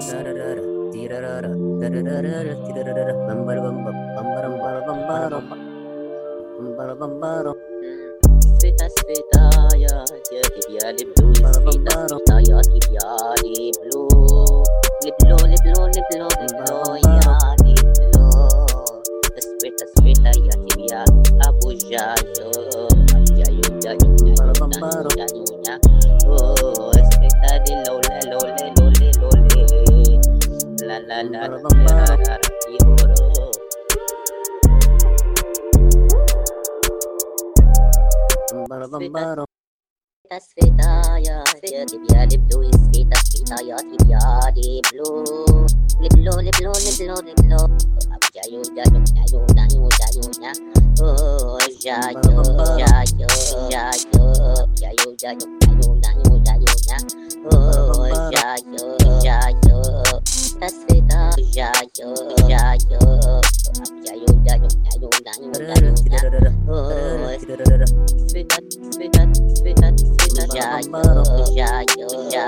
Sveta, sveta, ya, ya, dia lip blue, sveta, sveta, ya, dia lip blue, lip blue, lip blue, lip blue, lip blue, ya, lip blue. Sveta, sveta, ya, dia abu jayo, jayo, jayo, jayo, jayo, jayo, oh, sveta di lole, lole, lole, lole, la la la la la la la, ihoro. Sveta, sveta, ya, tibia lip blue, sveta, sveta, ya, tibia lip blue, lip blue, lip blue, lip blue, lip blue. Jayo, jayo, jayo, jayo, jayo, ya, oh, jayo, jayo, jayo, jayo, jayo, jayo, jayo, jayo, ya, oh, jayo, jayo. Sveta, sveta, jayo, jayo, jayo, jayo, jayo, jayo, jayo, ya, oh, sveta, sveta, sveta, sveta, jayo, jayo, jayo,